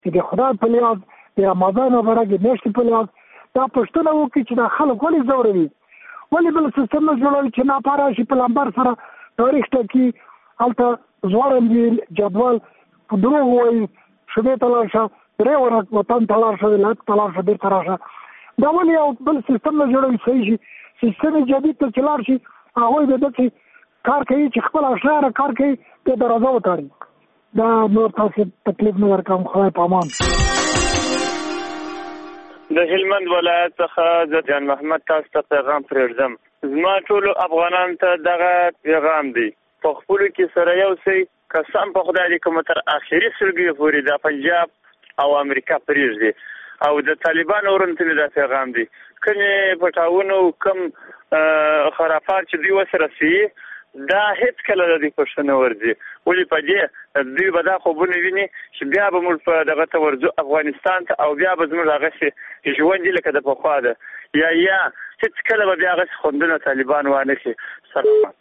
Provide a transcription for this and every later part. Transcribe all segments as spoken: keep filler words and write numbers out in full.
چې د خدای په لحاظ د رمضان مبارک میاشتې په لحاظ دا پوښتنه وکړي چې دا خلک ولې ځوروي، ولې بل سیستم نه جوړوي چې ناپاره شي پلمبر سره تاریخ ټاکي، هلته ځوړند وي جدول په دروغ وایي، شبې ته لاړ شه، درې ورځ وطن ته لاړ شه، ولایت ته لاړ شه، بېرته راشه. دا ولې یو بل سیستم نه جوړوي صحیح شي، سیستم جدید ته چې لاړ شي هغوی به داسې کار کوي چې خپل اشراره کار کوي ته درازه وتاړي. دا نور تاسو تکلیف نه ورکوم، خدای په امان. د هلمند ولایت څخه زه جان محمد تاسو ته پیغام پرېږدم. زما ټولو افغانانو ته دغه پیغام دی، په خپلو کې سره یو شئ، قسم په خدای دې کوم تر آخري سلګۍ پورې د پنجاب او امریکا پرېږدي. او د طالبانو ورونو ته دا پیغام دی، کومې پټاونو کوم خرافات چې دوی ورسره سي دا هیڅ کله د دې پوښتنه ورځي، ولې په دې دوی به دا خوبونه ویني چې بیا به موږ په دغه ته ورځو افغانستان ته، او بیا به زموږ هغسې ژوند لکه د پخوا ده، یا یا هیڅ کله به بیا هغسې خوندونه طالبان وانخلي. سلام.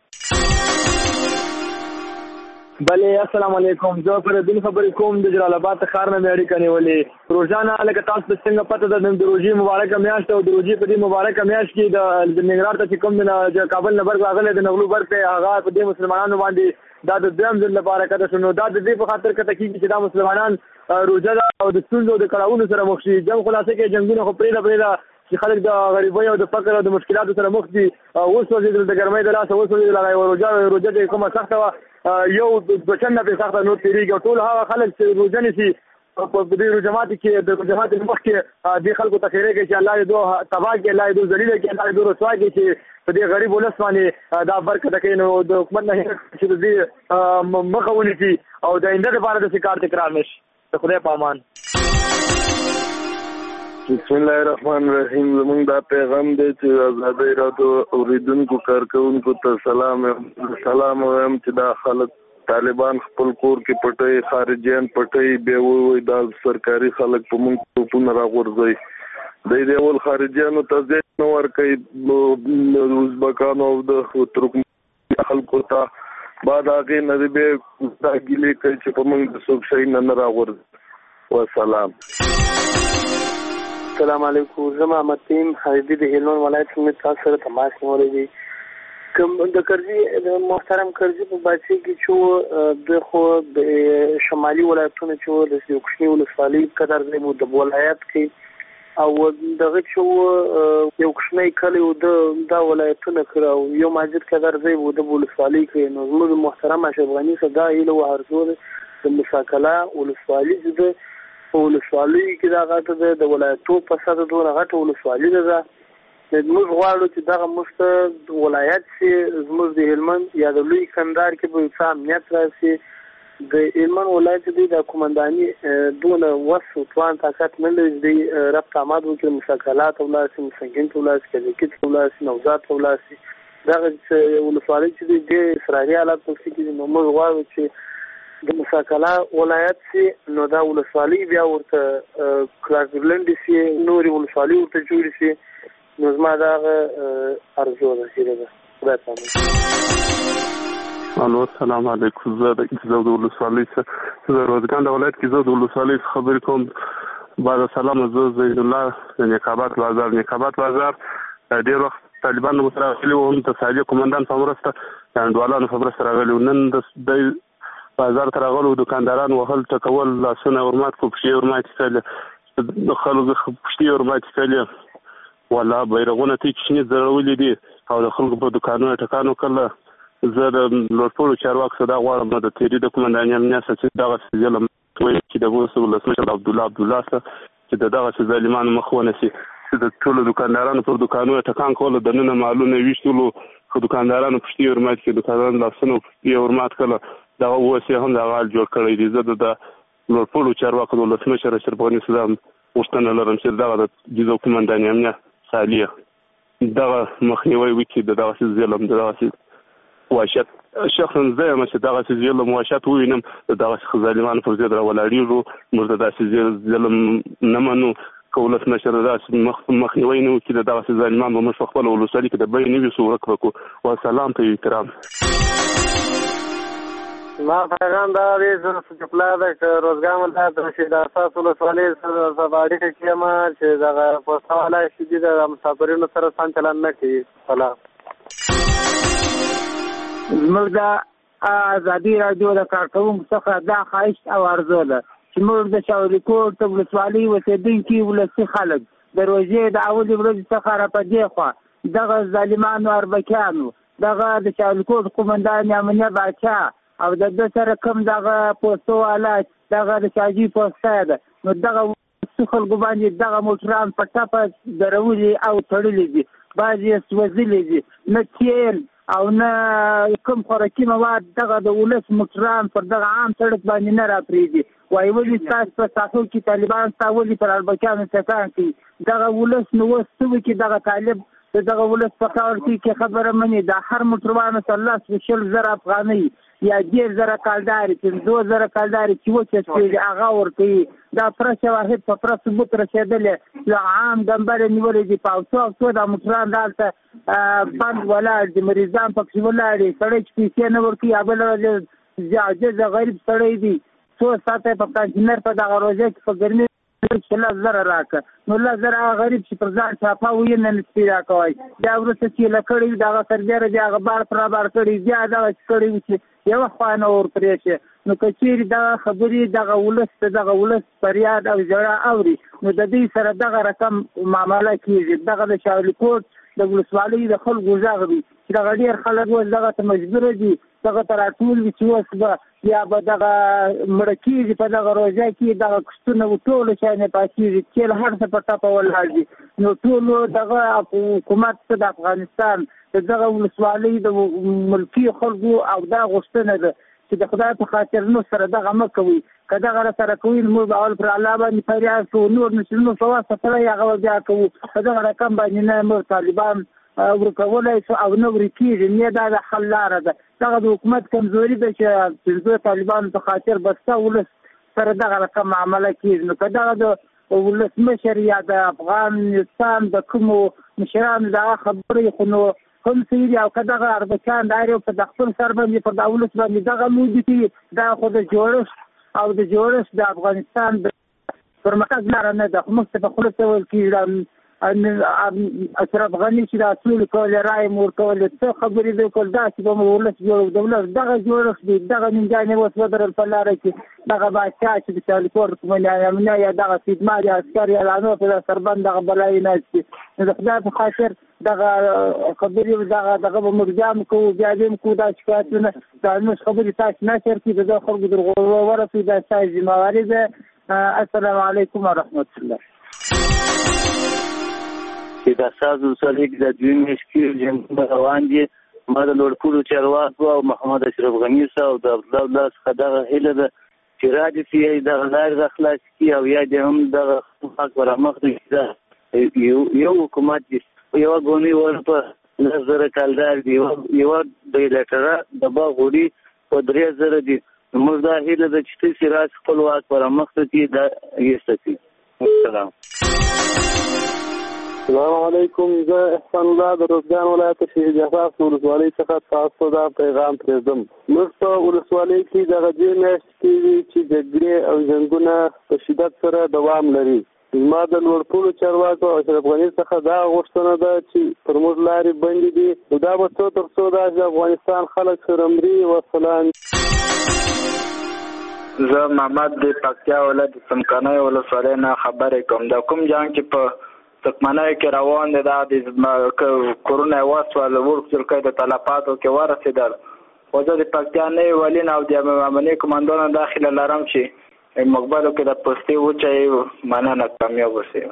بله السلام علیکم. زه فریدون خبرې کوم د جلال آباد ښار نه مې اړیکه نیولې. روژانه لکه تاسو ته څنګه پته ده د روژې مبارکه میاشت او د روژې په دې مبارکه میاشت کې د ننګرهار ته چې کوم د کابل نه برګ راغلی د نغلو برګ ته هغه په دې مسلمانانو باندې دا د دویم ځل لپاره کده شو، نو دا د دې په خاطر کته کېږي چې دا مسلمانان روژه ده او د ستونزو د کړاوونو سره مخ شي. جنګ خلاصه کې جنګونه خو پرېږده پرېږده چې خلک د غریبۍ او د فقر او د مشکلاتو سره مخ دي. اوس وځېدل د ګرمۍ د لاسه، اوس وځېدل هغه روژه روژه چې کومه سخته وه یو دوه چنده پرې سخته نور تېرېږي، او ټول هغه خلک چې روژه نیسي په دې جماعت کې د جماعت مخ کې دې خلکو ته خیرې کوي چې الله دې دوه تباه کړي، الله دې دوه ذلیله کړي، الله دې دوه رسوا کړي چې په دې غریب ولس باندې دا برکت کوي. نو د حکومت نه چې د دې مخه ونیسي او د آینده لپاره داسې کار تکرار نه شي. د خدای په امان. بسم الله الرحمن الرحیم. زمونږ دا پیغام دی چې آزادۍ راډیو اوریدونکو کارکوونکو ته سلام سلام وایم چې دا خلک طالبان خپل کور کې پټي، خارجيان پټي، به وي دا سرکاري خلک په مونږ ټوپونه راغورځي. د دې ول خارجيانو ته ځای نو ورکوي، ازبکانو او د ترکمن خلکو ته بعد هغې نه دی به دا ګیلې کوي چې په مونږ د څوک شی نه نه راغورځي. وسلام. السلام علیکم. زه محمد تیم حیدی د هلمند ولایت څخه تاسو سره تماس نیولی دی. کوم د کرزي د محترم کرزي په بچي کې چې د خو د شمالي ولایتونو چې د یو کوچني ولسوالۍ قدر دی مو د ولایت کې او دغه چې یو کوچنی کلی و د دا ولایتونه کړه یو مسجد قدر دی و د ولسوالۍ کې. نو زموږ محترم اشرف غني صدا ایله و هرزو د مشاکله ولسوالۍ د په ولسوالۍ کې دا غټه د ولایتو په ساده دوه غټه ولسوالۍ ده. موږ غواړو چې دغه مست ولایت چې زموږ د هلمند یا د لوی کندهار کې به څه امنیت راشي. د هلمند ولایت د قومنداني دونه وس او توان طاقت نه لري د ربط آماد وکړي مشاکلات ولاسي مسنګین ولاسي کلیکټ ولاسي نوزات ولاسي دغه ولسوالۍ چې د اسرائیلي حالات په کې نو موږ غواړو چې د مساکلا ولایت سي نو دا ولسوالۍ بیا ورته کلاګرلند سي نوري ولسوالۍ ورته جوړ سي. نو زما دا ارزو ده چې دا خدای پامه. الو السلام علیکم. زه د زو ولسوالۍ څخه زه روزګان د ولایت کې زو د ولسوالۍ خبرې کوم. بعد سلام. زه زید الله د نیکابات بازار نیکابات بازار ډیر وخت طالبان مو سره غلي وو، ته ساجي کومندان فمرسته اندوالانو خبره سره غلي نن د بازار ته راغلو دکانداران وهل ټکول لاسونه ورمات کو پښې ورمات کړل د خلکو پښې ورمات کړل ولا بیرغونه تی چې زړولې دي او د خلکو په دکانونو ټکانو کړل. زه د لوټپوړو چارواکو څخه دا غواړم د تیری د کومنداني امنیت څخه دغه ظلم وایي چې د موسی ولسمشر عبد الله عبد الله سره چې دغه ظالمانو مخ ونیسي چې د ټولو دکاندارانو پر دکانونو ټکان کول د نن مالونه ویشتلو خو دکاندارانو پښې ورمات کړل دکاندارانو لاسونه پښې ورمات کړل. دا اوسه هم دا غال جوړ کړی دی. زه د لوټپوړو چارواکو د ولسمشر اشرف غني صاحب غوښتنه لرم چې دغه د جزو کومنداني امنیت سالیه دغه مخنیوي وکړي د دغه ظلم دغه وحشت شخصا زه یم چې دغه ظلم وحشت ووینم دغه ظالمانو پر ضد راولاړېږو. موږ د داسې ظلم نه منو که ولسمشر داسې مخنیوي نه وکړي د دغسې ظالمان به موږ په خپله ولسوالۍ کې د بیې نه وي ورک به کړو. وسلام ته احترام. ما پیغام دا دی چې پلار د روزګان ولایت رشید اساس ولسوالۍ سره په اړیکه کې یم چې دغه پوسټ والا چې د مسافرینو سره سم چلند نه کوي. سلام. زموږ د ازادي راډیو د کارکوونکو څخه دا خواهش او ارزو ده چې موږ د شاولیکوټ د ولسوالۍ اوسېدونکي ولسي خلک د روژې د اولې ورځې څخه را په دې خوا دغه ظالمانو اربکیانو دغه د شاولیکوټ قومندان امنیه باچا او د ده سره کوم دغه پوستو والا دغه د شاجي پوسته ده نو دغه خلکو باندې دغه موټران په ټپه درولي او تړلي دي، بعضې یې سوځلي دي، نه تیل او نه کوم خوراکي مواد دغه د ولس موټران پر دغه عام سړک باندې نه راپرېږدي. وایي ولې ستاسو په ساحو کې طالبان ستا ولې پر اربکیانو ټکان کوي؟ دغه ولس نو اوس څه وکړي؟ دغه طالب د دغه ولس په کار کې خبره مني. دا هر موټروان سره لس شل زره افغانۍ یا ډېر زره کالدارې پنځه زره کالدارې چې وچسپېږي هغه ورکوي. دا پوره شواهد په پوره ثبوت رسېدلی چې عام ډمبر یې نیولی دي په اوڅو اوڅو دا موټران دلته بند ولاړ دي، مریضان پکې ولاړ دي، سړی چې پیسې نه ورکوي یا بله ورځ عاجز غریب سړی دی څو ساعته په کنټینر په دغه روژه کې په ګرمي چې لس زره راکړه نو لس زره هغه غریب چې پر ځان چاپه وي نه نسپي راکوی. بیا وروسته چې له کړي وي د هغه سربیره بیا هغه بار پر بار کړي بیا دغه چې کړي وي چې یوه خوا نه ورپرې شي. نو که چېرې دغه خبرې دغه ولس ته دغه ولس فریاد او ژړا اوري نو د دوی سره دغه رقم معامله کېږي. دغه د شاولیکوټ د ولسوالۍ د خلکو غږ وي چې دغه ډېر خلک اوس دغه ته مجبوره دي دغه ته راټول وي چې اوس به یا به دغه مړه کېږي په دغه روژه کې دغه کښتونه ټولو شیانې پاکېږي، تیل هر څه په ټپه ولاړ دي. نو ټولو دغه حکومت ته د افغانستان د دغه ولسوالۍ د ملکي خلکو او دا غوښتنه ده چې د خدای په خاطر نو سره دغه مه کوئ. که دغه را سره کوي نو موږ به اول پر الله باندې فریاد کوو، نور نو نو په واسطه سړی هغه بیا کوو. په دغه رقم باندې نه موږ طالبان ورکولی شو او نه ورکېږي. نه دا د حل لاره ده. دغه د حکومت کمزوري ده چې پنځو طالبانو په خاطر بسته ولس سره دغه رقم معامله کېږي. نو که دغه د ولسمشر یا د افغانستان د کومو مشرانو دغه خبرې خو نو هم صحیح دي او که دغه اربکیان دا یو په د خپل سر باندې پر د ولس باندې دغه لوبې کوي دا خو د جوړښت او د جوړښت د افغانستان د پرمختګ لاره نه ده. خو موږ ته په خوله څه ویل کېږي اشرف غني چې دا ټول کولې رایې مو ورکولې څه خبرې دی کول داسې به مو ولس جوړ د ولس دغه جوړښت دی دغه ننګیانې اوس ودرل په لاره کې دغه باچا چې د شاولیکوټ قومندان امنیه یا دغه خدمات یا عسکر یا لانو په سربند دغه بلایي ناست دي. نو د خدای په خاطر دغه خبرې دغه دغه به موږ بیا هم کوو بیا دې هم کوو دا شکایتونه دا زموږ خبرې تاسو نشر کړي د دغه خلکو در ورسوي دا ستاسو ذمهواري ده. السلام علیکم ورحمت الله. چې د اساس ولسوالۍ کې د دویم میاشت کې جنګونه روان دي. ما د لوړپوړو چارواکو او محمد اشرف غني صاحب او د عبدالله الله څخه دغه هیله ده چې رادې چې دغه لارې را خلاص کړي او یا دې هم دغه حق ورمخ دي. یو حکومت دي یوه ګونۍ ور په لس زره کالدار دي، یوه بیلټره د باغ غوړي په درې زره دي. موږ دا هیله ده چې تاسې راسي خپل واک ورمخ ته کړي دا ایسته کړي. السلام. السلام علیکم. زه احسان الله د روزګان ولایت شهید اساس ولسوالۍ څخه تاسو دا پیغام پرېږدم. موږ په ولسوالۍ کې دغه دوې میاشتې کېږي چې جګړې او جنګونه په شدت سره دوام لري. زما د لوړپوړو چارواکو او اشرف غني څخه دا غوښتنه ده چې پر موږ لارې بندې دي نو دا به څو تر څو دا چې افغانستان خلک سره مري. وسلام. زه محمد د پکتیا ولایت څمکنیو ولسوالۍ نه خبرې کوم. دا کوم جنګ چې په تکمنای کې روان دي دا د کرونا واسوال ورکړل د تلفاتو کې ورسېدل. خو زه د پکتیا نه ولین او د امنیه کمانډونو داخله لرم چې مقبلو کې د پوستې وچای مننه کامیاب وسی.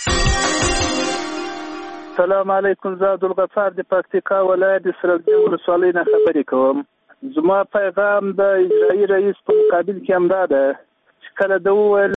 السلام علیکم. زه عبدالغفار د پکتیکا ولایت د سرجې ولسوالۍ نه خبرې کوم. زما پیغام د اجرایي رئیس په مقابل کې همدا ده چې کله ده وویل